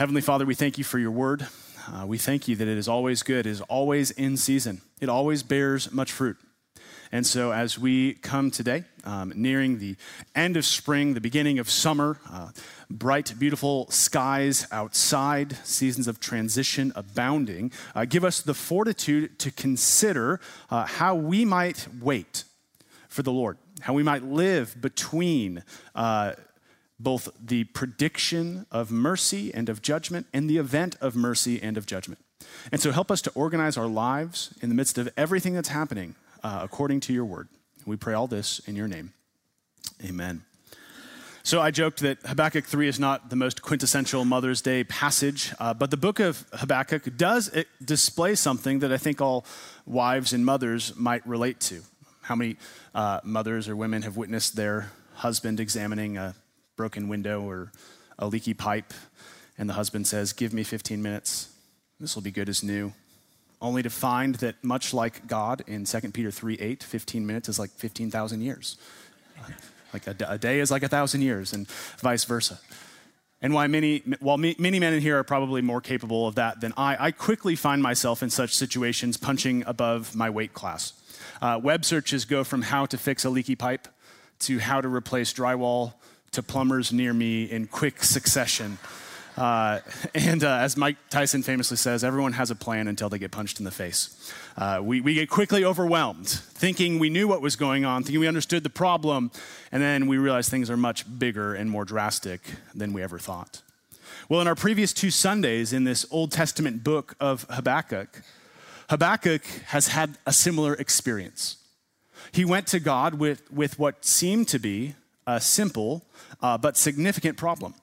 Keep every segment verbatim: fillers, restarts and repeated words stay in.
Heavenly Father, we thank you for your word. Uh, we thank you that it is always good, it is always in season. It always bears much fruit. And so as we come today, um, nearing the end of spring, the beginning of summer, uh, bright, beautiful skies outside, seasons of transition abounding, uh, give us the fortitude to consider uh, how we might wait for the Lord, how we might live between uh, both the prediction of mercy and of judgment and the event of mercy and of judgment. And so help us to organize our lives in the midst of everything that's happening uh, according to your word. We pray all this in your name. Amen. So I joked that Habakkuk three is not the most quintessential Mother's Day passage, uh, but the book of Habakkuk does display something that I think all wives and mothers might relate to. How many uh, mothers or women have witnessed their husband examining a broken window or a leaky pipe, and the husband says, "Give me fifteen minutes. This will be good as new." Only to find that much like God in Second Peter three eight, fifteen minutes is like fifteen thousand years. Like a, a day is like a thousand years, and vice versa. And why many, while many men in here are probably more capable of that than I, I quickly find myself in such situations punching above my weight class. Uh, web searches go from how to fix a leaky pipe to how to replace drywall to plumbers near me in quick succession. Uh, and uh, as Mike Tyson famously says, everyone has a plan until they get punched in the face. Uh, we, we get quickly overwhelmed, thinking we knew what was going on, thinking we understood the problem, and then we realize things are much bigger and more drastic than we ever thought. Well, in our previous two Sundays in this Old Testament book of Habakkuk, Habakkuk has had a similar experience. He went to God with, with what seemed to be a simple uh, but significant problem.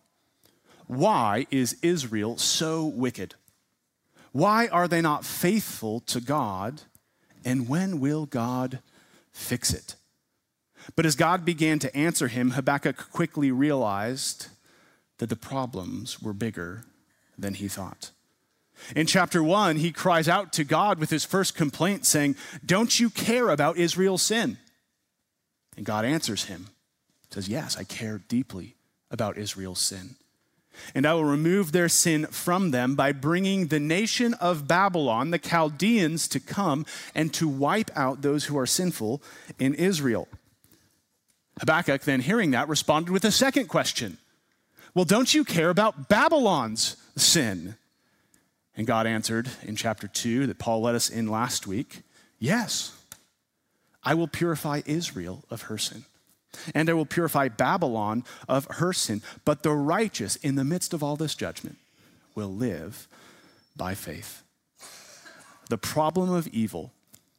Why is Israel so wicked? Why are they not faithful to God? And when will God fix it? But as God began to answer him, Habakkuk quickly realized that the problems were bigger than he thought. In chapter one, he cries out to God with his first complaint saying, "Don't you care about Israel's sin?" And God answers him, says, "Yes, I care deeply about Israel's sin. And I will remove their sin from them by bringing the nation of Babylon, the Chaldeans, to come and to wipe out those who are sinful in Israel." Habakkuk, then hearing that, responded with a second question. "Well, don't you care about Babylon's sin?" And God answered in chapter two that Paul led us in last week, "Yes, I will purify Israel of her sin. And I will purify Babylon of her sin. But the righteous, in the midst of all this judgment, will live by faith." The problem of evil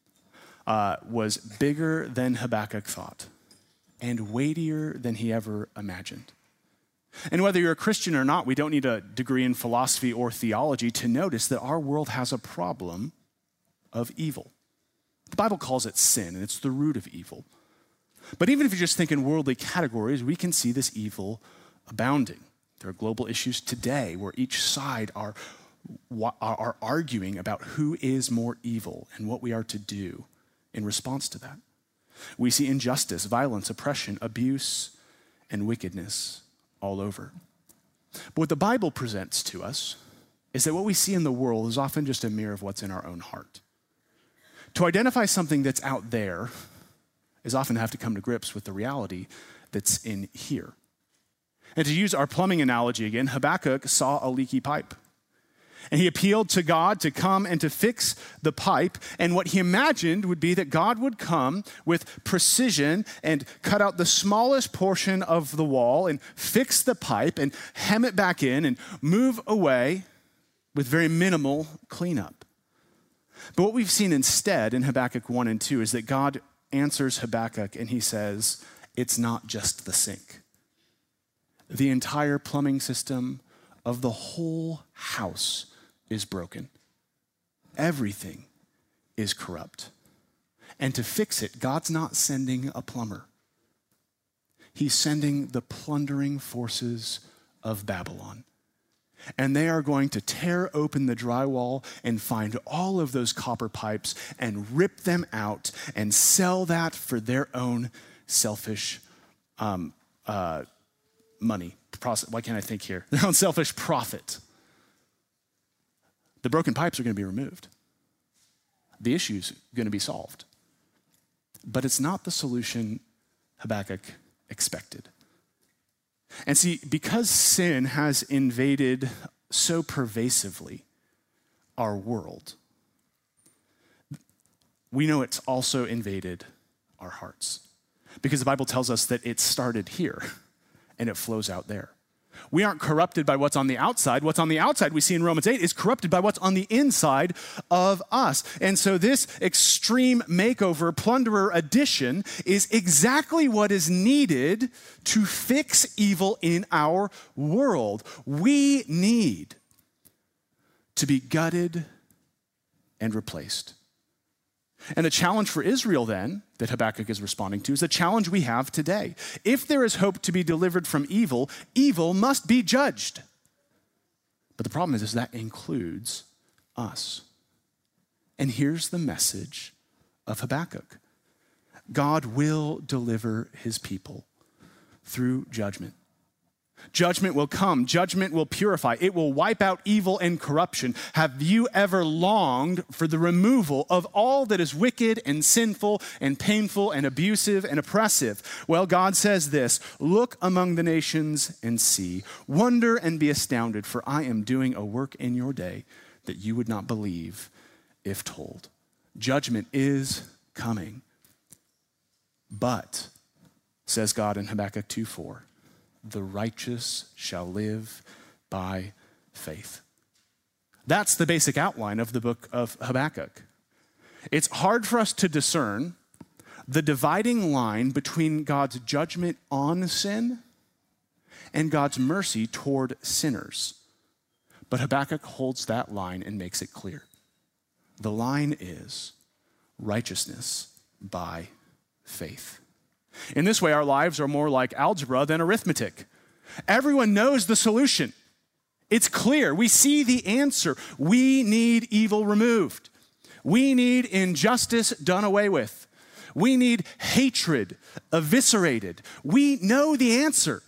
uh, was bigger than Habakkuk thought and weightier than he ever imagined. And whether you're a Christian or not, we don't need a degree in philosophy or theology to notice that our world has a problem of evil. The Bible calls it sin, and it's the root of evil. But even if you just think in worldly categories, we can see this evil abounding. There are global issues today where each side are, are arguing about who is more evil and what we are to do in response to that. We see injustice, violence, oppression, abuse, and wickedness all over. But what the Bible presents to us is that what we see in the world is often just a mirror of what's in our own heart. To identify something that's out there is often have to come to grips with the reality that's in here. And to use our plumbing analogy again, Habakkuk saw a leaky pipe. And he appealed to God to come and to fix the pipe. And what he imagined would be that God would come with precision and cut out the smallest portion of the wall and fix the pipe and hem it back in and move away with very minimal cleanup. But what we've seen instead in Habakkuk one and two is that God answers Habakkuk and he says, it's not just the sink. The entire plumbing system of the whole house is broken. Everything is corrupt. And to fix it, God's not sending a plumber. He's sending the plundering forces of Babylon. And they are going to tear open the drywall and find all of those copper pipes and rip them out and sell that for their own selfish um, uh, money. Why can't I think here? Their own selfish profit. The broken pipes are going to be removed. The issue's going to be solved. But it's not the solution Habakkuk expected. And see, because sin has invaded so pervasively our world, we know it's also invaded our hearts. Because the Bible tells us that it started here and it flows out there. We aren't corrupted by what's on the outside. What's on the outside, we see in Romans eight, is corrupted by what's on the inside of us. And so this extreme makeover, plunderer addition is exactly what is needed to fix evil in our world. We need to be gutted and replaced. And the challenge for Israel then, that Habakkuk is responding to, is the challenge we have today. If there is hope to be delivered from evil, evil must be judged. But the problem is, is that includes us. And here's the message of Habakkuk. God will deliver his people through judgment. Judgment will come. Judgment will purify. It will wipe out evil and corruption. Have you ever longed for the removal of all that is wicked and sinful and painful and abusive and oppressive? Well, God says this, look among the nations and see. Wonder and be astounded, for I am doing a work in your day that you would not believe if told. Judgment is coming. But, says God in Habakkuk two four, the righteous shall live by faith. That's the basic outline of the book of Habakkuk. It's hard for us to discern the dividing line between God's judgment on sin and God's mercy toward sinners. But Habakkuk holds that line and makes it clear. The line is righteousness by faith. In this way, our lives are more like algebra than arithmetic. Everyone knows the solution. It's clear. We see the answer. We need evil removed. We need injustice done away with. We need hatred eviscerated. We know the answer.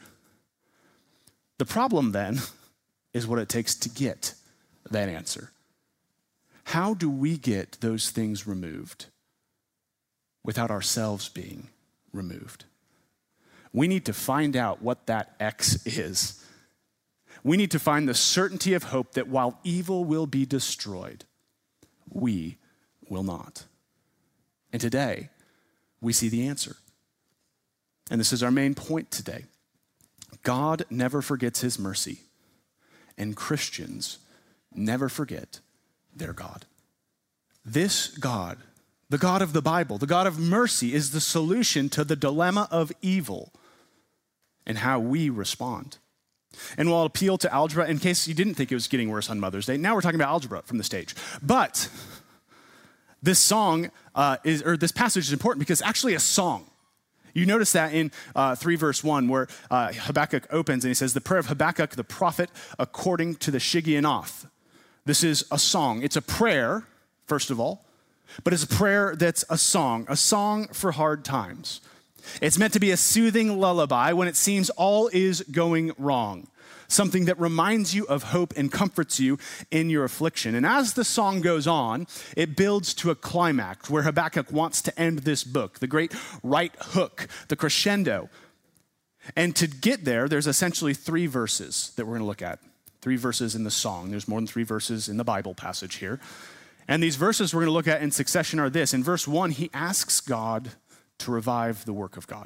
The problem then is what it takes to get that answer. How do we get those things removed without ourselves being removed? We need to find out what that X is. We need to find the certainty of hope that while evil will be destroyed, we will not. And today, we see the answer. And this is our main point today. God never forgets his mercy, and Christians never forget their God. This God, the God of the Bible, the God of mercy, is the solution to the dilemma of evil and how we respond. And we'll appeal to algebra in case you didn't think it was getting worse on Mother's Day. Now we're talking about algebra from the stage. But this song uh, is, or this passage is important because it's actually a song. You notice that in uh, three verse one where uh, Habakkuk opens and he says, the prayer of Habakkuk the prophet according to the Shigionoth. This is a song. It's a prayer, first of all, but it's a prayer that's a song, a song for hard times. It's meant to be a soothing lullaby when it seems all is going wrong, something that reminds you of hope and comforts you in your affliction. And as the song goes on, it builds to a climax where Habakkuk wants to end this book, the great right hook, the crescendo. And to get there, there's essentially three verses that we're going to look at, three verses in the song. There's more than three verses in the Bible passage here. And these verses we're going to look at in succession are this. In verse one, he asks God to revive the work of God.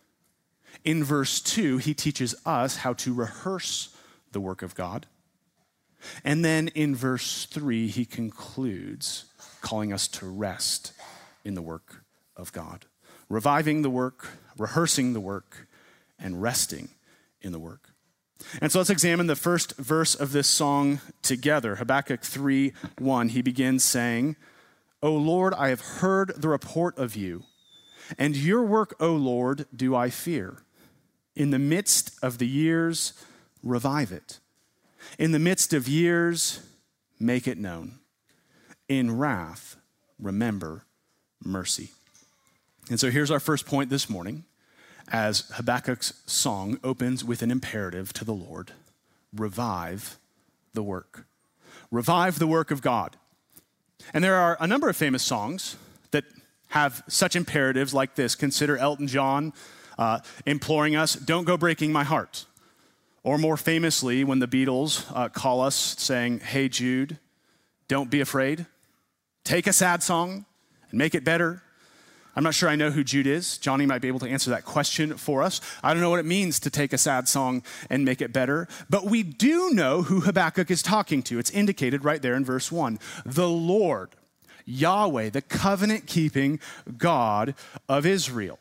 In verse two, he teaches us how to rehearse the work of God. And then in verse three, he concludes calling us to rest in the work of God. Reviving the work, rehearsing the work, and resting in the work. And so let's examine the first verse of this song together. Habakkuk three one, he begins saying, O Lord, I have heard the report of you, and your work, O Lord, do I fear. In the midst of the years, revive it. In the midst of years, make it known. In wrath, remember mercy. And so here's our first point this morning. As Habakkuk's song opens with an imperative to the Lord, revive the work. revive the work of God. And there are a number of famous songs that have such imperatives like this. Consider Elton John uh, imploring us, don't go breaking my heart. Or more famously, when the Beatles uh, call us saying, hey Jude, don't be afraid. Take a sad song and make it better. I'm not sure I know who Jude is. Johnny might be able to answer that question for us. I don't know what it means to take a sad song and make it better, but we do know who Habakkuk is talking to. It's indicated right there in verse one. The Lord, Yahweh, the covenant-keeping God of Israel.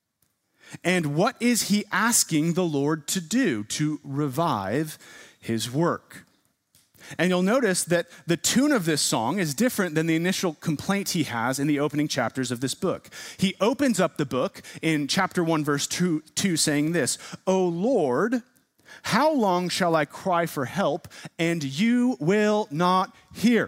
And what is he asking the Lord to do? To revive his work. And you'll notice that the tune of this song is different than the initial complaint he has in the opening chapters of this book. He opens up the book in chapter one, verse two, two saying this, O Lord, how long shall I cry for help, and you will not hear?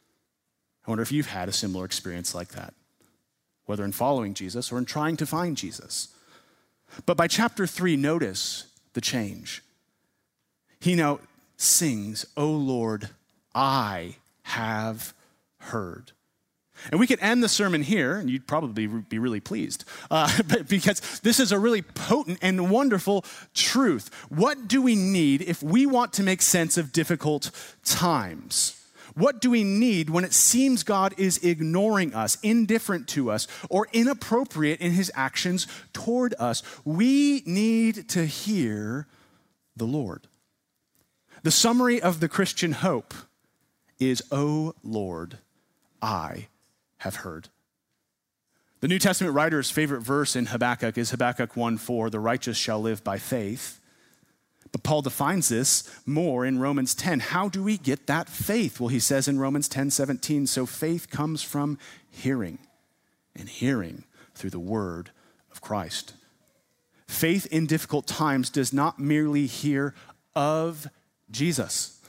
I wonder if you've had a similar experience like that, whether in following Jesus or in trying to find Jesus. But by chapter three, notice the change. He now sings, O Lord, I have heard. And we could end the sermon here, and you'd probably be really pleased, uh, but because this is a really potent and wonderful truth. What do we need if we want to make sense of difficult times? What do we need when it seems God is ignoring us, indifferent to us, or inappropriate in his actions toward us? We need to hear the Lord. The summary of the Christian hope is, O Lord, I have heard. The New Testament writer's favorite verse in Habakkuk is Habakkuk one four, the righteous shall live by faith. But Paul defines this more in Romans ten. How do we get that faith? Well, he says in Romans ten seventeen, so faith comes from hearing, and hearing through the word of Christ. Faith in difficult times does not merely hear of Jesus.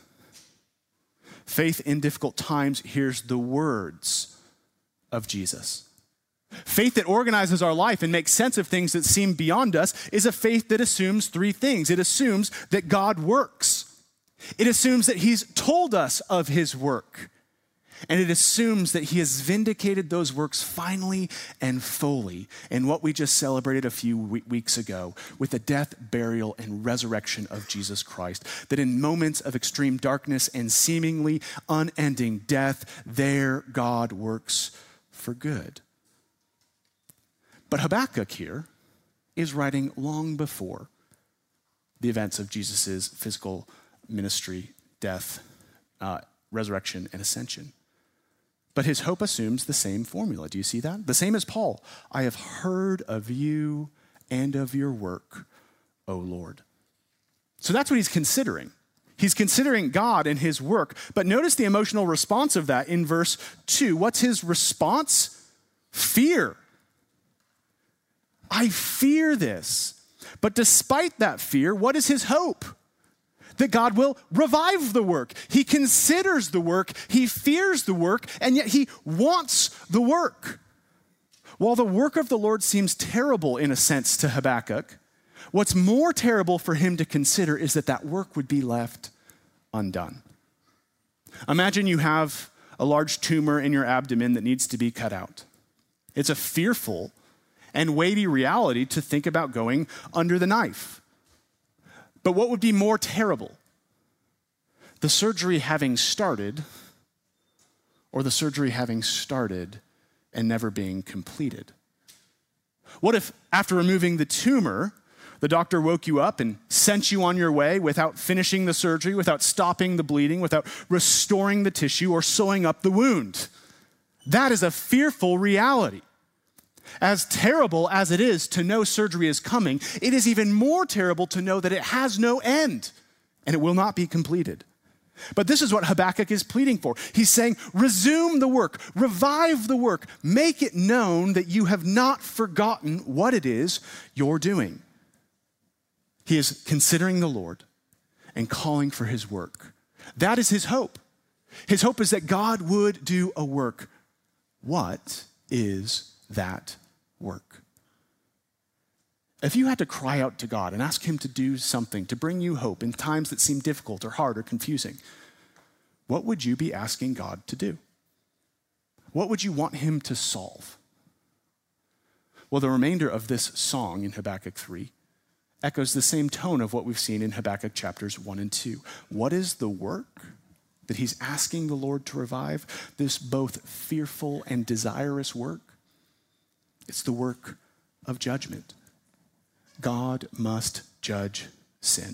Faith in difficult times hears the words of Jesus. Faith that organizes our life and makes sense of things that seem beyond us is a faith that assumes three things. It assumes that God works. It assumes that he's told us of his work. And it assumes that he has vindicated those works finally and fully in what we just celebrated a few weeks ago with the death, burial, and resurrection of Jesus Christ. That in moments of extreme darkness and seemingly unending death, there God works for good. But Habakkuk here is writing long before the events of Jesus' physical ministry, death, uh, resurrection, and ascension. But his hope assumes the same formula. Do you see that? The same as Paul. I have heard of you and of your work, O Lord. So that's what he's considering. He's considering God and his work. But notice the emotional response of that in verse two. What's his response? Fear. I fear this. But despite that fear, what is his hope? That God will revive the work. He considers the work, he fears the work, and yet he wants the work. While the work of the Lord seems terrible in a sense to Habakkuk, what's more terrible for him to consider is that that work would be left undone. Imagine you have a large tumor in your abdomen that needs to be cut out. It's a fearful and weighty reality to think about going under the knife. But what would be more terrible? The surgery having started, or the surgery having started and never being completed? What if after removing the tumor, the doctor woke you up and sent you on your way without finishing the surgery, without stopping the bleeding, without restoring the tissue or sewing up the wound? That is a fearful reality. As terrible as it is to know surgery is coming, it is even more terrible to know that it has no end and it will not be completed. But this is what Habakkuk is pleading for. He's saying, resume the work, revive the work, make it known that you have not forgotten what it is you're doing. He is considering the Lord and calling for his work. That is his hope. His hope is that God would do a work. What is that work? If you had to cry out to God and ask him to do something to bring you hope in times that seem difficult or hard or confusing, what would you be asking God to do? What would you want him to solve? Well, the remainder of this song in Habakkuk three echoes the same tone of what we've seen in Habakkuk chapters one and two. What is the work that he's asking the Lord to revive? This both fearful and desirous work? It's the work of judgment. God must judge sin.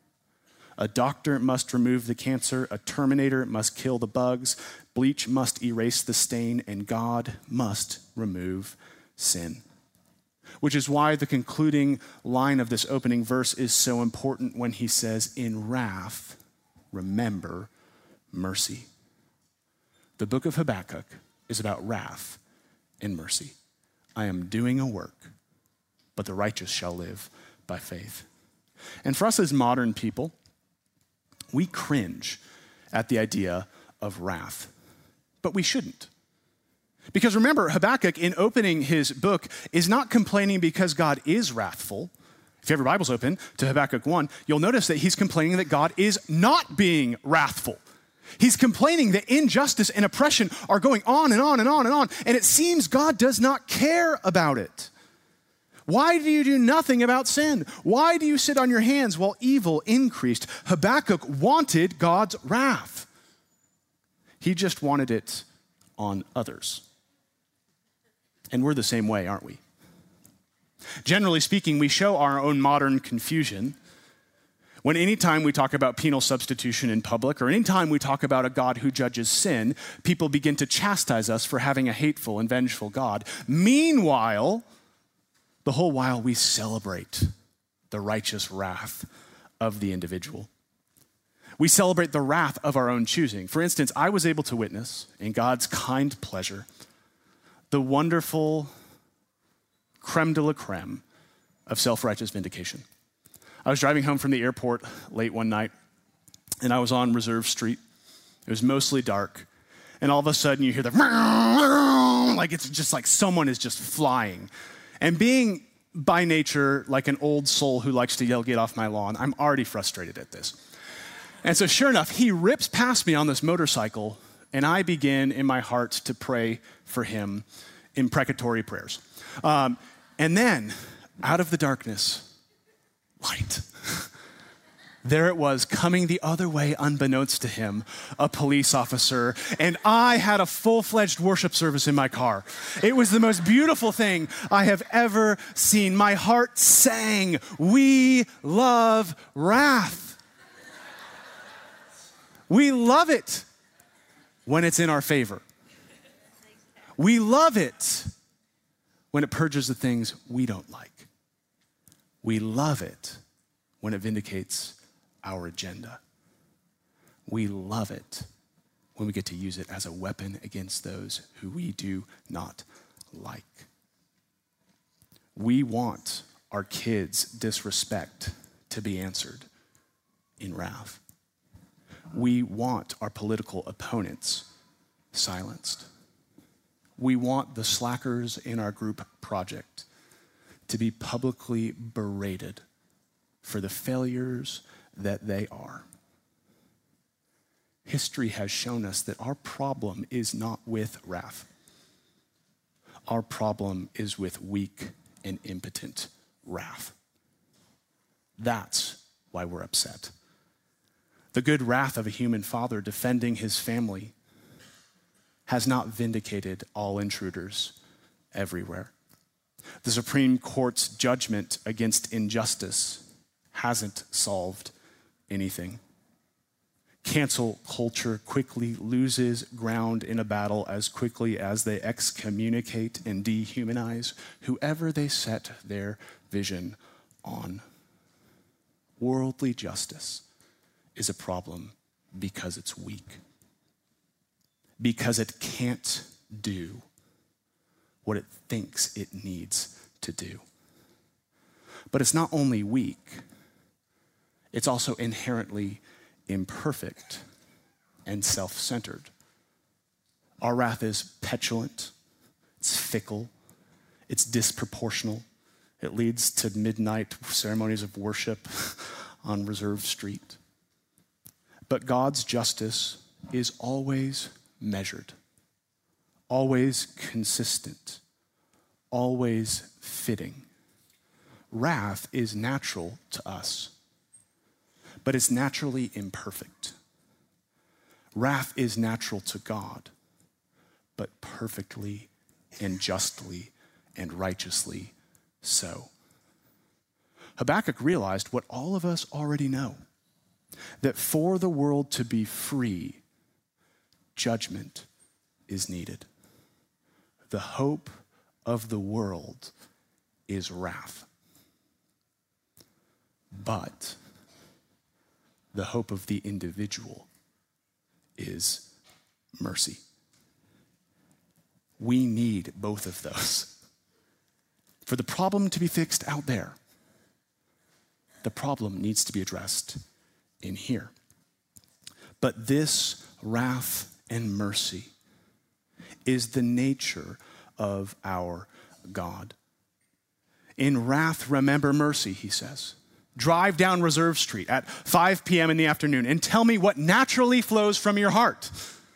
A doctor must remove the cancer, a terminator must kill the bugs, bleach must erase the stain, and God must remove sin. Which is why the concluding line of this opening verse is so important when he says, in wrath, remember mercy. The book of Habakkuk is about wrath and mercy. I am doing a work, but the righteous shall live by faith. And for us as modern people, we cringe at the idea of wrath, but we shouldn't. Because remember, Habakkuk, in opening his book, is not complaining because God is wrathful. If you have your Bibles open to Habakkuk one, you'll notice that he's complaining that God is not being wrathful. He's complaining that injustice and oppression are going on and on and on and on, and it seems God does not care about it. Why do you do nothing about sin? Why do you sit on your hands while evil increased? Habakkuk wanted God's wrath. He just wanted it on others. And we're the same way, aren't we? Generally speaking, we show our own modern confusion when anytime we talk about penal substitution in public, or anytime we talk about a God who judges sin, people begin to chastise us for having a hateful and vengeful God. Meanwhile, the whole while we celebrate the righteous wrath of the individual. We celebrate the wrath of our own choosing. For instance, I was able to witness, in God's kind pleasure, the wonderful creme de la creme of self-righteous vindication. I was driving home from the airport late one night, and I was on Reserve Street. It was mostly dark, and all of a sudden you hear the like it's just like someone is just flying. And being by nature like an old soul who likes to yell, "Get off my lawn," I'm already frustrated at this. And so sure enough, he rips past me on this motorcycle, and I begin in my heart to pray for him imprecatory prayers. Um, and then, out of the darkness, light. There it was, coming the other way unbeknownst to him, a police officer, and I had a full-fledged worship service in my car. It was the most beautiful thing I have ever seen. My heart sang, "We love wrath." We love it when it's in our favor. We love it when it purges the things we don't like. We love it when it vindicates our agenda. We love it when we get to use it as a weapon against those who we do not like. We want our kids' disrespect to be answered in wrath. We want our political opponents silenced. We want the slackers in our group project to be publicly berated for the failures that they are. History has shown us that our problem is not with wrath. Our problem is with weak and impotent wrath. That's why we're upset. The good wrath of a human father defending his family has not vindicated all intruders everywhere. The Supreme Court's judgment against injustice hasn't solved anything. Cancel culture quickly loses ground in a battle as quickly as they excommunicate and dehumanize whoever they set their vision on. Worldly justice is a problem because it's weak. Because it can't do what it thinks it needs to do. But it's not only weak, it's also inherently imperfect and self-centered. Our wrath is petulant, it's fickle, it's disproportional. It leads to midnight ceremonies of worship on Reserve Street. But God's justice is always measured, always consistent, always fitting. Wrath is natural to us, but it's naturally imperfect. Wrath is natural to God, but perfectly and justly and righteously so. Habakkuk realized what all of us already know, that for the world to be free, judgment is needed. The hope of the world is wrath. But the hope of the individual is mercy. We need both of those. For the problem to be fixed out there, the problem needs to be addressed in here. But this wrath and mercy is the nature of our God. In wrath, remember mercy, he says. Drive down Reserve Street at five p.m. in the afternoon and tell me what naturally flows from your heart.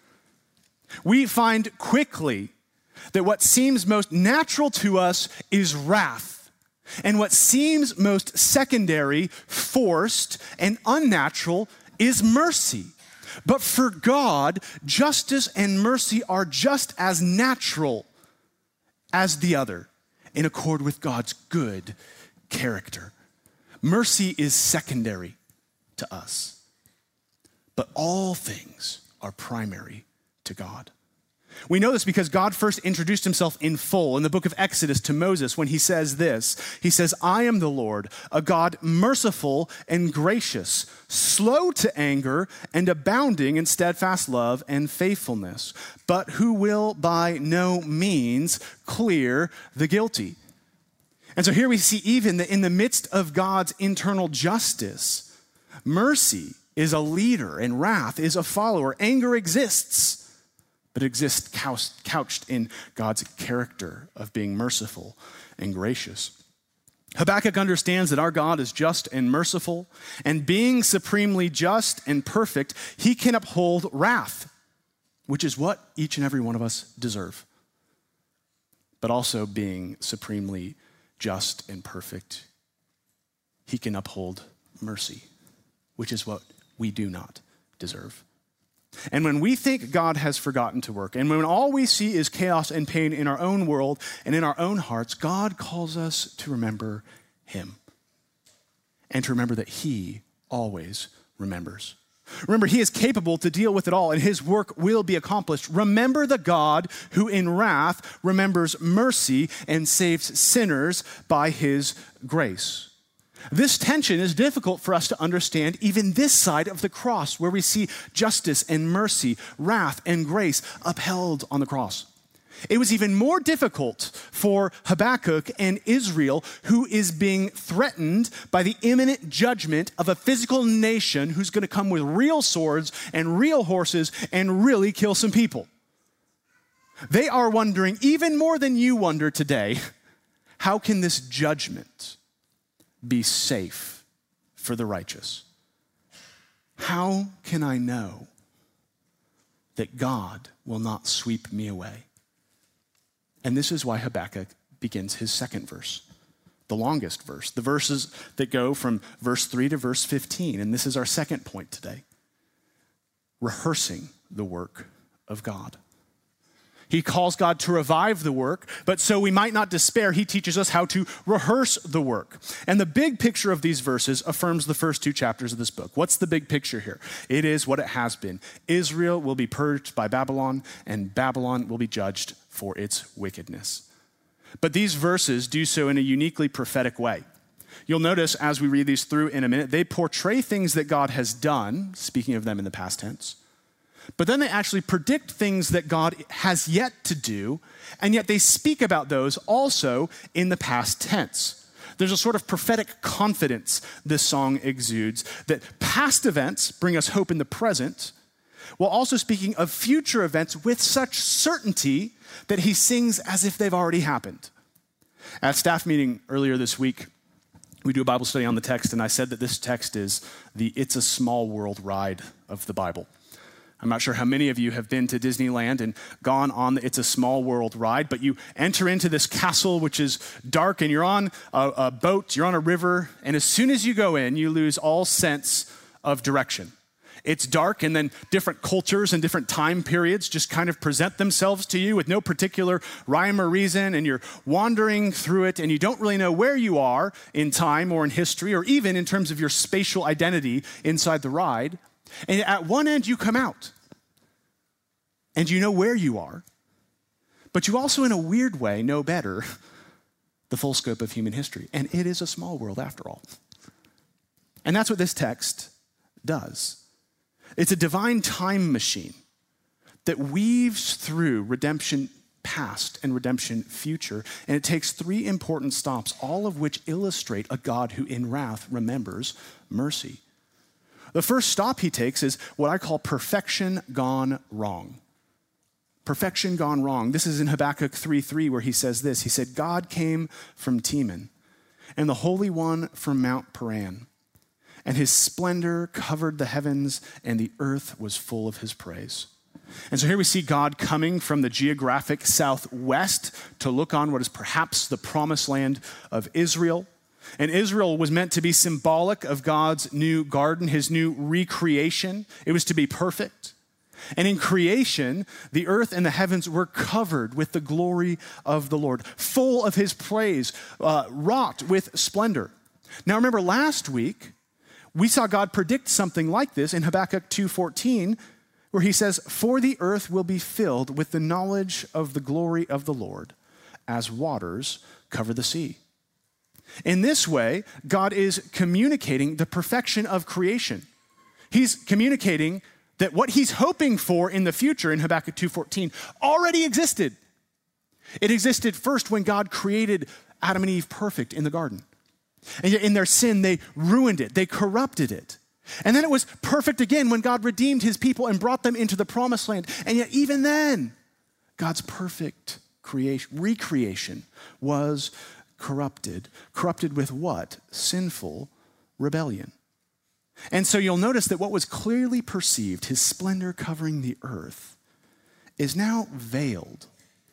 We find quickly that what seems most natural to us is wrath, and what seems most secondary, forced, and unnatural is mercy. But for God, justice and mercy are just as natural as the other, in accord with God's good character. Mercy is secondary to us, but all things are primary to God. We know this because God first introduced himself in full in the book of Exodus to Moses when he says this. He says, I am the Lord, a God merciful and gracious, slow to anger and abounding in steadfast love and faithfulness, but who will by no means clear the guilty. And so here we see even that in the midst of God's internal justice, mercy is a leader and wrath is a follower. Anger exists, but exists couched in God's character of being merciful and gracious. Habakkuk understands that our God is just and merciful, and being supremely just and perfect, he can uphold wrath, which is what each and every one of us deserve. But also being supremely just and perfect, he can uphold mercy, which is what we do not deserve. And when we think God has forgotten to work, and when all we see is chaos and pain in our own world and in our own hearts, God calls us to remember him and to remember that he always remembers. Remember, he is capable to deal with it all, and his work will be accomplished. Remember the God who in wrath remembers mercy and saves sinners by his grace. This tension is difficult for us to understand even this side of the cross, where we see justice and mercy, wrath and grace upheld on the cross. It was even more difficult for Habakkuk and Israel, who is being threatened by the imminent judgment of a physical nation who's going to come with real swords and real horses and really kill some people. They are wondering, even more than you wonder today, how can this judgment be safe for the righteous? How can I know that God will not sweep me away? And this is why Habakkuk begins his second verse, the longest verse, the verses that go from verse three to verse fifteen. And this is our second point today: rehearsing the work of God. He calls God to revive the work, but so we might not despair, he teaches us how to rehearse the work. And the big picture of these verses affirms the first two chapters of this book. What's the big picture here? It is what it has been. Israel will be purged by Babylon, and Babylon will be judged for its wickedness. But these verses do so in a uniquely prophetic way. You'll notice as we read these through in a minute, they portray things that God has done, speaking of them in the past tense. But then they actually predict things that God has yet to do, and yet they speak about those also in the past tense. There's a sort of prophetic confidence this song exudes, that past events bring us hope in the present, while also speaking of future events with such certainty that he sings as if they've already happened. At staff meeting earlier this week, we do a Bible study on the text, and I said that this text is the It's a Small World ride of the Bible. I'm not sure how many of you have been to Disneyland and gone on the It's a Small World ride, but you enter into this castle, which is dark, and you're on a, a boat, you're on a river, and as soon as you go in, you lose all sense of direction. It's dark, and then different cultures and different time periods just kind of present themselves to you with no particular rhyme or reason, and you're wandering through it, and you don't really know where you are in time or in history, or even in terms of your spatial identity inside the ride. And at one end, you come out, and you know where you are, but you also, in a weird way, know better the full scope of human history. And it is a small world after all. And that's what this text does. It's a divine time machine that weaves through redemption past and redemption future, and it takes three important stops, all of which illustrate a God who in wrath remembers mercy. The first stop he takes is what I call perfection gone wrong. Perfection gone wrong. This is in Habakkuk three three where he says this. He said, God came from Teman, and the Holy One from Mount Paran. And his splendor covered the heavens, and the earth was full of his praise. And so here we see God coming from the geographic southwest to look on what is perhaps the promised land of Israel. And Israel was meant to be symbolic of God's new garden, his new recreation. It was to be perfect. And in creation, the earth and the heavens were covered with the glory of the Lord, full of his praise, uh, wrought with splendor. Now remember last week, we saw God predict something like this in Habakkuk two fourteen, where he says, for the earth will be filled with the knowledge of the glory of the Lord as waters cover the sea. In this way, God is communicating the perfection of creation. He's communicating that what he's hoping for in the future in Habakkuk two fourteen already existed. It existed first when God created Adam and Eve perfect in the garden. And yet in their sin, they ruined it. They corrupted it. And then it was perfect again when God redeemed his people and brought them into the promised land. And yet even then, God's perfect creation, recreation was corrupted. Corrupted with what? Sinful rebellion. And so you'll notice that what was clearly perceived, his splendor covering the earth, is now veiled.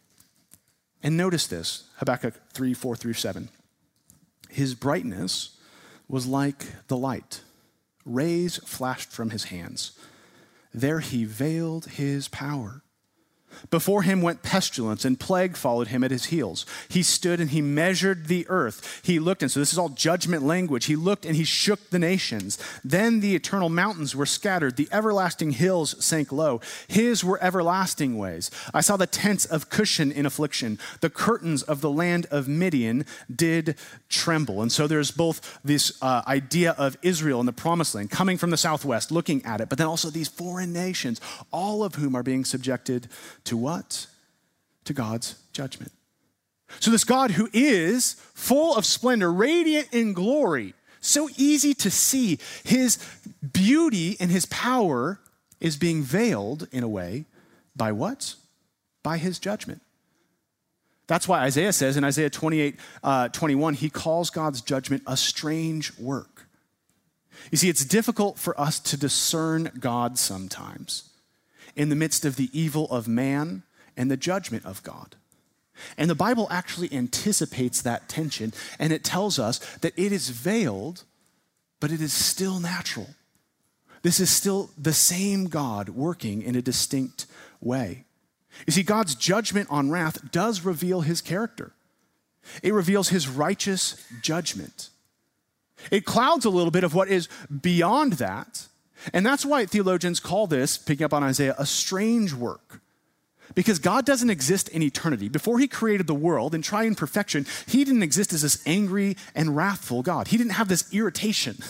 And notice this, Habakkuk three, four through seven. His brightness was like the light. Rays flashed from his hands. There he veiled his power. Before him went pestilence, and plague followed him at his heels. He stood and he measured the earth. He looked, and so this is all judgment language. He looked and he shook the nations. Then the eternal mountains were scattered. The everlasting hills sank low. His were everlasting ways. I saw the tents of Cushan in affliction. The curtains of the land of Midian did tremble. And so there's both this uh, idea of Israel and the promised land coming from the southwest, looking at it, but then also these foreign nations, all of whom are being subjected to what? To God's judgment. So this God who is full of splendor, radiant in glory, so easy to see, his beauty and his power is being veiled in a way by what? By his judgment. That's why Isaiah says in Isaiah twenty-eight, uh, twenty-one, he calls God's judgment a strange work. You see, it's difficult for us to discern God sometimes in the midst of the evil of man and the judgment of God. And the Bible actually anticipates that tension, and it tells us that it is veiled, but it is still natural. This is still the same God working in a distinct way. You see, God's judgment on wrath does reveal his character. It reveals his righteous judgment. It clouds a little bit of what is beyond that. And that's why theologians call this, picking up on Isaiah, a strange work. Because God doesn't exist in eternity. Before he created the world in triune perfection, he didn't exist as this angry and wrathful God. He didn't have this irritation.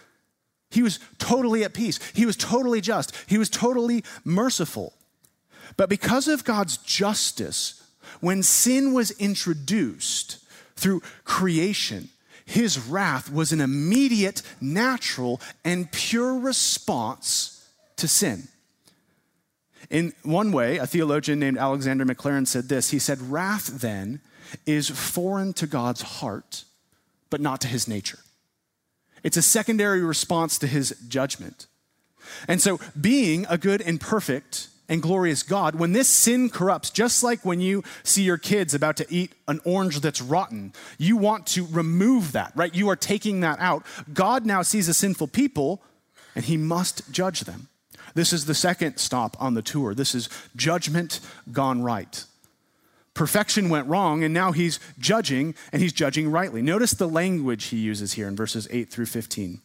He was totally at peace. He was totally just. He was totally merciful. But because of God's justice, when sin was introduced through creation, his wrath was an immediate, natural, and pure response to sin. In one way, a theologian named Alexander Maclaren said this. He said, wrath then is foreign to God's heart, but not to his nature. It's a secondary response to his judgment. And so being a good and perfect and glorious God, when this sin corrupts, just like when you see your kids about to eat an orange that's rotten, you want to remove that, right? You are taking that out. God now sees a sinful people, and he must judge them. This is the second stop on the tour. This is judgment gone right. Perfection went wrong, and now he's judging, and he's judging rightly. Notice the language he uses here in verses eight through fifteen.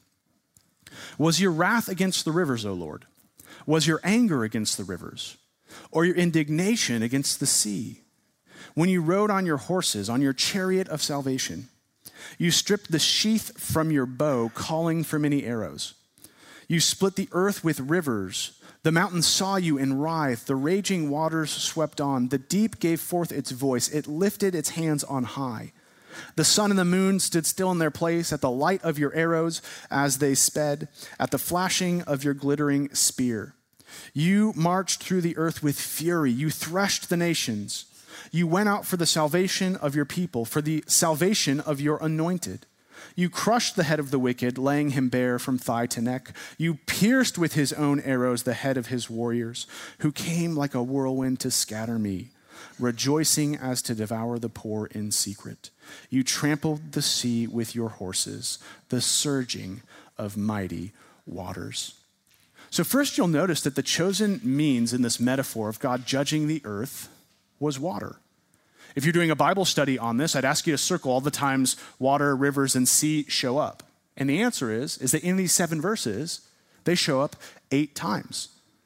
Was your wrath against the rivers, O Lord? Was your anger against the rivers? Or your indignation against the sea? When you rode on your horses, on your chariot of salvation, you stripped the sheath from your bow, calling for many arrows. You split the earth with rivers. The mountains saw you and writhed. The raging waters swept on. The deep gave forth its voice. It lifted its hands on high. The sun and the moon stood still in their place at the light of your arrows as they sped, at the flashing of your glittering spear. You marched through the earth with fury. You threshed the nations. You went out for the salvation of your people, for the salvation of your anointed. You crushed the head of the wicked, laying him bare from thigh to neck. You pierced with his own arrows the head of his warriors, who came like a whirlwind to scatter me, rejoicing as to devour the poor in secret. You trampled the sea with your horses, the surging of mighty waters. So first you'll notice that the chosen means in this metaphor of God judging the earth was water. If you're doing a Bible study on this, I'd ask you to circle all the times water, rivers, and sea show up. And the answer is, is that in these seven verses, they show up eight times.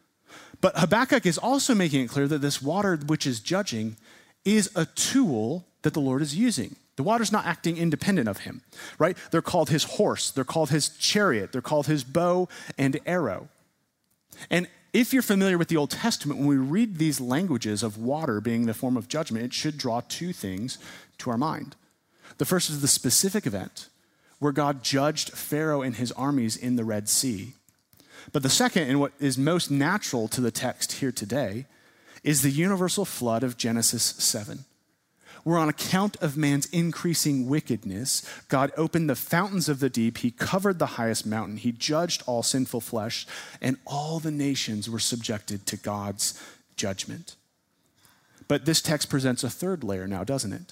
But Habakkuk is also making it clear that this water which is judging is a tool that the Lord is using. The water's not acting independent of him, right? They're called his horse, they're called his chariot, they're called his bow and arrow. And if you're familiar with the Old Testament, when we read these languages of water being the form of judgment, it should draw two things to our mind. The first is the specific event where God judged Pharaoh and his armies in the Red Sea. But the second, and what is most natural to the text here today, is the universal flood of Genesis seven. Where on account of man's increasing wickedness, God opened the fountains of the deep, he covered the highest mountain, he judged all sinful flesh, and all the nations were subjected to God's judgment. But this text presents a third layer now, doesn't it?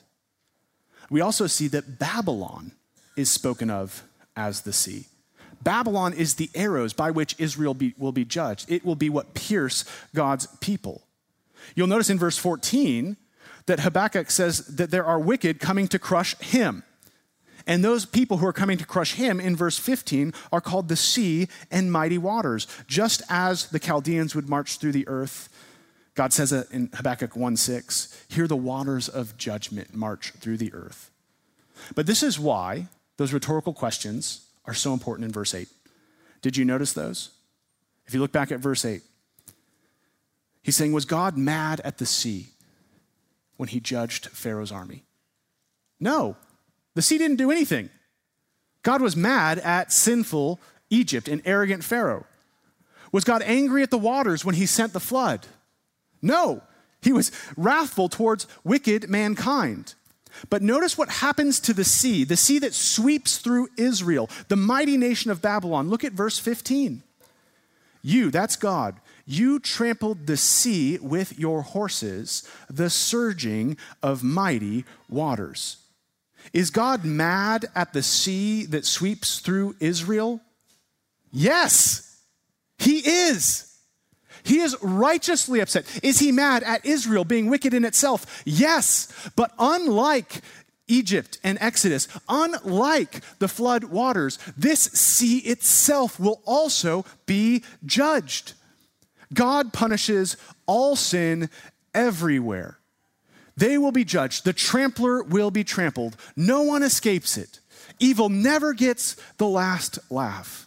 We also see that Babylon is spoken of as the sea. Babylon is the arrows by which Israel be, will be judged. It will be what pierce God's people. You'll notice in verse fourteen, that Habakkuk says that there are wicked coming to crush him. And those people who are coming to crush him in verse fifteen are called the sea and mighty waters. Just as the Chaldeans would march through the earth, God says it in Habakkuk one six, here the waters of judgment march through the earth. But this is why those rhetorical questions are so important in verse eight. Did you notice those? If you look back at verse eight, he's saying, was God mad at the sea when he judged Pharaoh's army? No, the sea didn't do anything. God was mad at sinful Egypt and arrogant Pharaoh. Was God angry at the waters when he sent the flood? No, he was wrathful towards wicked mankind. But notice what happens to the sea, the sea that sweeps through Israel, the mighty nation of Babylon. Look at verse fifteen. You, that's God, you trampled the sea with your horses, the surging of mighty waters. Is God mad at the sea that sweeps through Israel? Yes, he is. He is righteously upset. Is he mad at Israel being wicked in itself? Yes, but unlike Egypt and Exodus, unlike the flood waters, this sea itself will also be judged. God punishes all sin everywhere. They will be judged. The trampler will be trampled. No one escapes it. Evil never gets the last laugh.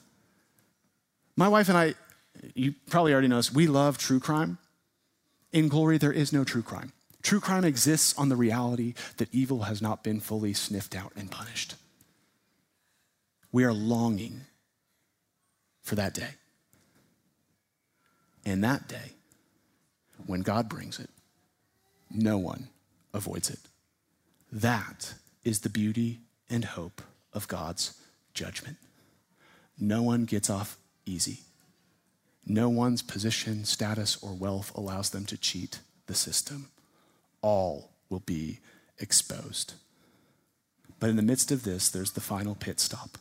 My wife and I, you probably already know this, we love true crime. In Glory, there is no true crime. True crime exists on the reality that evil has not been fully sniffed out and punished. We are longing for that day. And that day, when God brings it, no one avoids it. That is the beauty and hope of God's judgment. No one gets off easy. No one's position, status, or wealth allows them to cheat the system. All will be exposed. But in the midst of this, there's the final pit stop.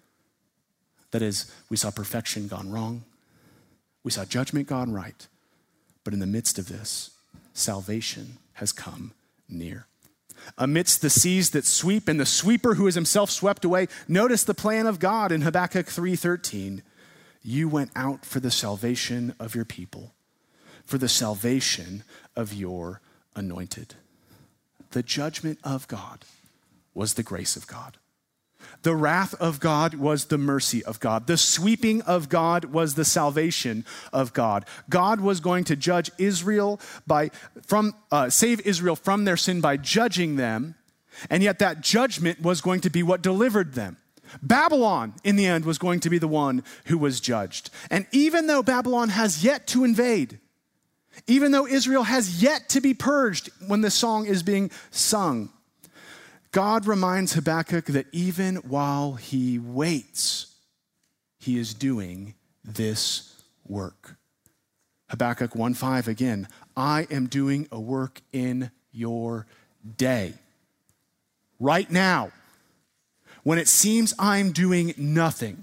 That is, we saw perfection gone wrong. We saw judgment gone right. But in the midst of this, salvation has come near. Amidst the seas that sweep and the sweeper who is himself swept away, notice the plan of God in Habakkuk three thirteen. You went out for the salvation of your people, for the salvation of your anointed. The judgment of God was the grace of God. The wrath of God was the mercy of God. The sweeping of God was the salvation of God. God was going to judge Israel by, from, uh, save Israel from their sin by judging them, and yet that judgment was going to be what delivered them. Babylon, in the end, was going to be the one who was judged. And even though Babylon has yet to invade, even though Israel has yet to be purged when the song is being sung, God reminds Habakkuk that even while he waits, he is doing this work. Habakkuk one five again, I am doing a work in your day. Right now, when it seems I'm doing nothing,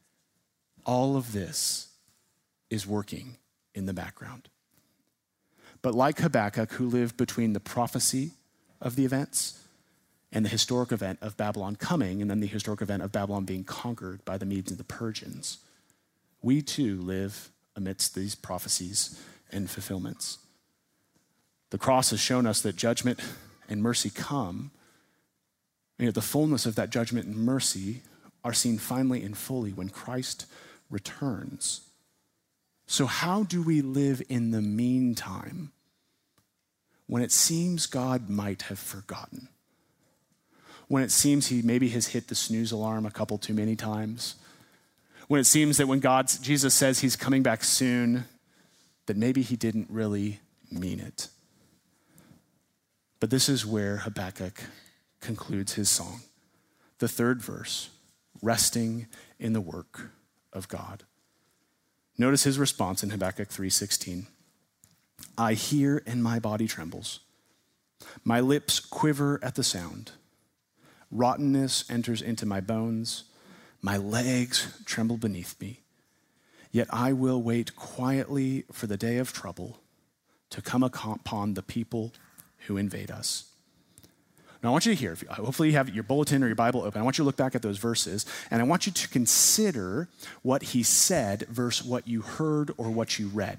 all of this is working in the background. But like Habakkuk, who lived between the prophecy of the events and the historic event of Babylon coming, and then the historic event of Babylon being conquered by the Medes and the Persians, we too live amidst these prophecies and fulfillments. The cross has shown us that judgment and mercy come. You know, the fullness of that judgment and mercy are seen finally and fully when Christ returns. So how do we live in the meantime when it seems God might have forgotten? When it seems he maybe has hit the snooze alarm a couple too many times? When it seems that when God, Jesus says he's coming back soon, that maybe he didn't really mean it. But this is where Habakkuk concludes his song. The third verse, resting in the work of God. Notice his response in Habakkuk three sixteen. I hear and my body trembles. My lips quiver at the sound. Rottenness enters into my bones. My legs tremble beneath me. Yet I will wait quietly for the day of trouble to come upon the people who invade us. Now I want you to hear, if you, hopefully you have your bulletin or your Bible open, I want you to look back at those verses, and I want you to consider what he said versus what you heard or what you read.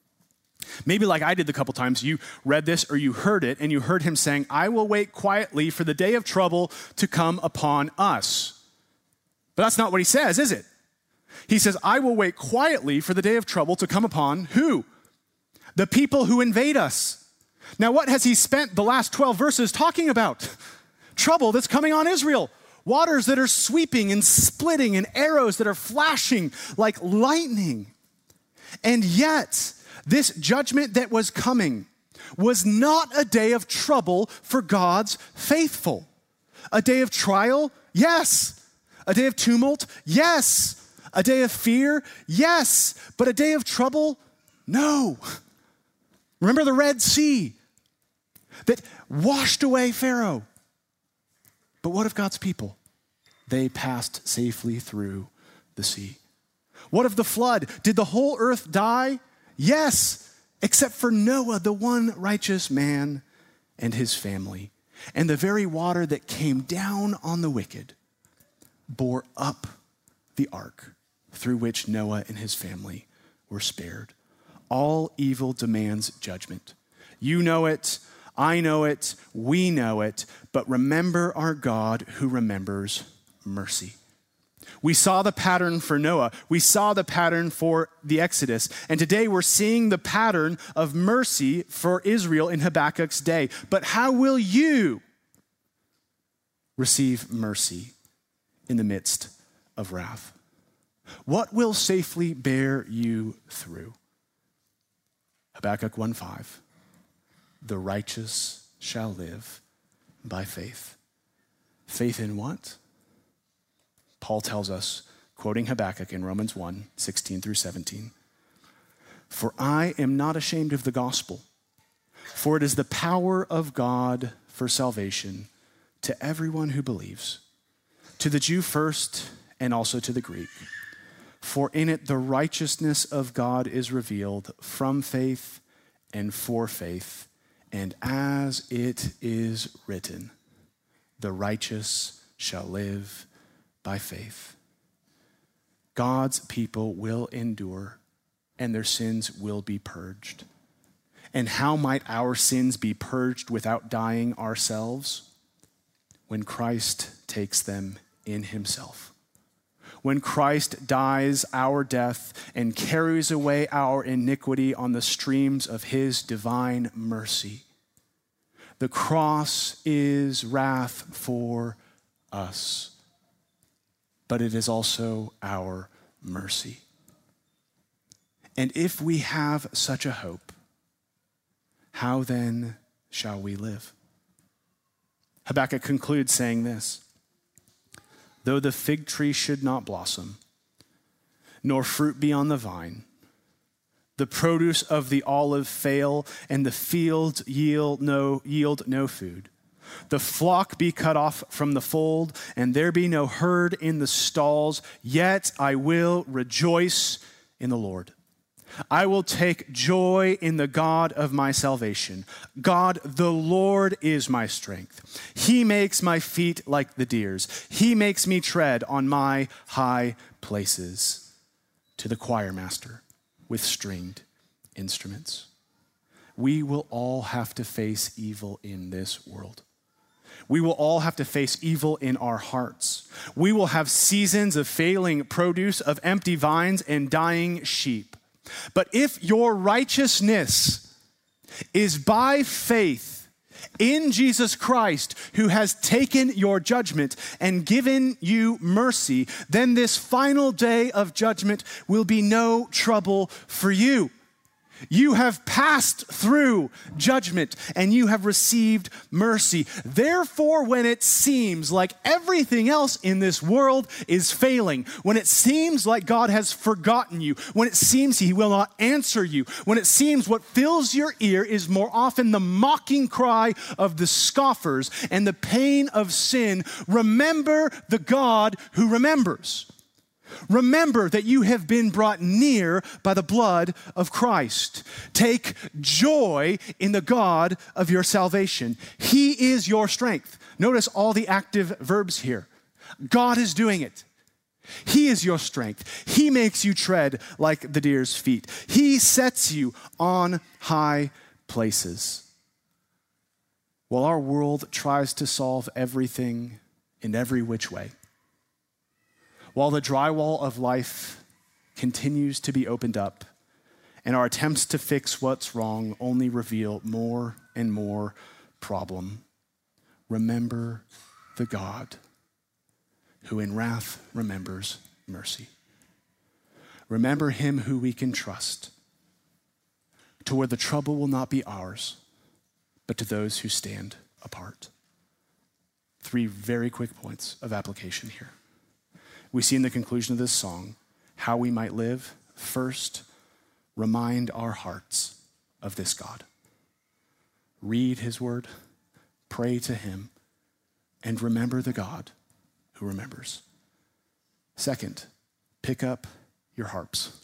Maybe like I did the couple times, you read this or you heard it, and you heard him saying, I will wait quietly for the day of trouble to come upon us. But that's not what he says, is it? He says, I will wait quietly for the day of trouble to come upon who? The people who invade us. Now, what has he spent the last twelve verses talking about? Trouble that's coming on Israel. Waters that are sweeping and splitting and arrows that are flashing like lightning. And yet, this judgment that was coming was not a day of trouble for God's faithful. A day of trial? Yes. A day of tumult? Yes. A day of fear? Yes. But a day of trouble? No. Remember the Red Sea that washed away Pharaoh. But what of God's people? They passed safely through the sea. What of the flood? Did the whole earth die? Yes, except for Noah, the one righteous man and his family. And the very water that came down on the wicked bore up the ark through which Noah and his family were spared. All evil demands judgment. You know it, I know it, we know it, but remember our God who remembers mercy. We saw the pattern for Noah. We saw the pattern for the Exodus. And today we're seeing the pattern of mercy for Israel in Habakkuk's day. But how will you receive mercy in the midst of wrath? What will safely bear you through? Habakkuk one five. The righteous shall live by faith. Faith in what? Paul tells us, quoting Habakkuk in Romans one sixteen through seventeen, For I am not ashamed of the gospel, for it is the power of God for salvation to everyone who believes, to the Jew first and also to the Greek. For in it the righteousness of God is revealed from faith and for faith, and as it is written, the righteous shall live by faith. God's people will endure, and their sins will be purged. And how might our sins be purged without dying ourselves? When Christ takes them in himself. When Christ dies our death and carries away our iniquity on the streams of his divine mercy. The cross is wrath for us, but it is also our mercy. And if we have such a hope, how then shall we live? Habakkuk concludes saying this: though the fig tree should not blossom, nor fruit be on the vine, the produce of the olive fail, and the fields yield no, yield no food, the flock be cut off from the fold, and there be no herd in the stalls, yet I will rejoice in the Lord. I will take joy in the God of my salvation. God, the Lord, is my strength. He makes my feet like the deer's. He makes me tread on my high places. To the choir master with stringed instruments. We will all have to face evil in this world. We will all have to face evil in our hearts. We will have seasons of failing produce, of empty vines and dying sheep. But if your righteousness is by faith in Jesus Christ, who has taken your judgment and given you mercy, then this final day of judgment will be no trouble for you. You have passed through judgment and you have received mercy. Therefore, when it seems like everything else in this world is failing, when it seems like God has forgotten you, when it seems he will not answer you, when it seems what fills your ear is more often the mocking cry of the scoffers and the pain of sin, remember the God who remembers. Remember that you have been brought near by the blood of Christ. Take joy in the God of your salvation. He is your strength. Notice all the active verbs here. God is doing it. He is your strength. He makes you tread like the deer's feet. He sets you on high places. While our world tries to solve everything in every which way, while the drywall of life continues to be opened up and our attempts to fix what's wrong only reveal more and more problem, remember the God who in wrath remembers mercy. Remember him who we can trust, to where the trouble will not be ours, but to those who stand apart. Three very quick points of application here. We see in the conclusion of this song how we might live. First, remind our hearts of this God. Read his word, pray to him, and remember the God who remembers. Second, pick up your harps.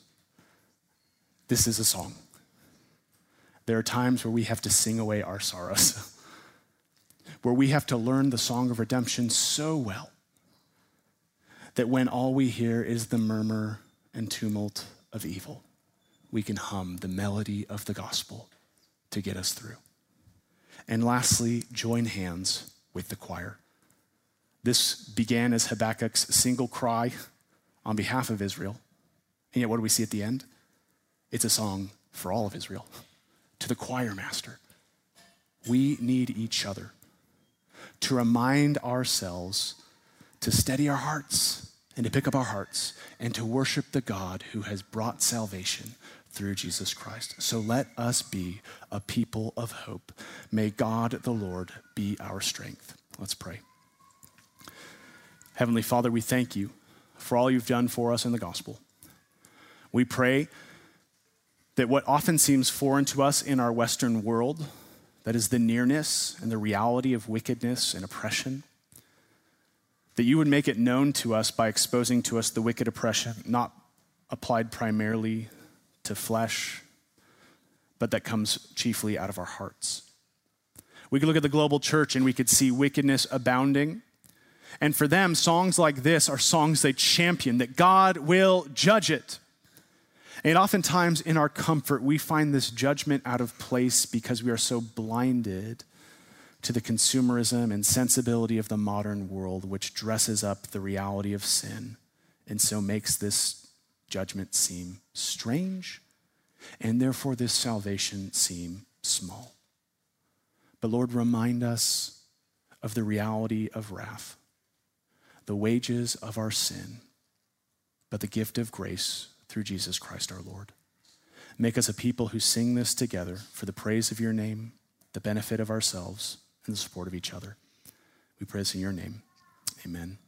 This is a song. There are times where we have to sing away our sorrows, where we have to learn the song of redemption so well that when all we hear is the murmur and tumult of evil, we can hum the melody of the gospel to get us through. And lastly, join hands with the choir. This began as Habakkuk's single cry on behalf of Israel. And yet what do we see at the end? It's a song for all of Israel. To the choir master, we need each other to remind ourselves to steady our hearts and to pick up our hearts and to worship the God who has brought salvation through Jesus Christ. So let us be a people of hope. May God the Lord be our strength. Let's pray. Heavenly Father, we thank you for all you've done for us in the gospel. We pray that what often seems foreign to us in our Western world, that is the nearness and the reality of wickedness and oppression, that you would make it known to us by exposing to us the wicked oppression, not applied primarily to flesh, but that comes chiefly out of our hearts. We could look at the global church and we could see wickedness abounding. And for them, songs like this are songs they champion, that God will judge it. And oftentimes in our comfort, we find this judgment out of place because we are so blinded to the consumerism and sensibility of the modern world, which dresses up the reality of sin and so makes this judgment seem strange and therefore this salvation seem small. But Lord, remind us of the reality of wrath, the wages of our sin, but the gift of grace through Jesus Christ our Lord. Make us a people who sing this together for the praise of your name, the benefit of ourselves, and the support of each other. We pray this in your name. Amen.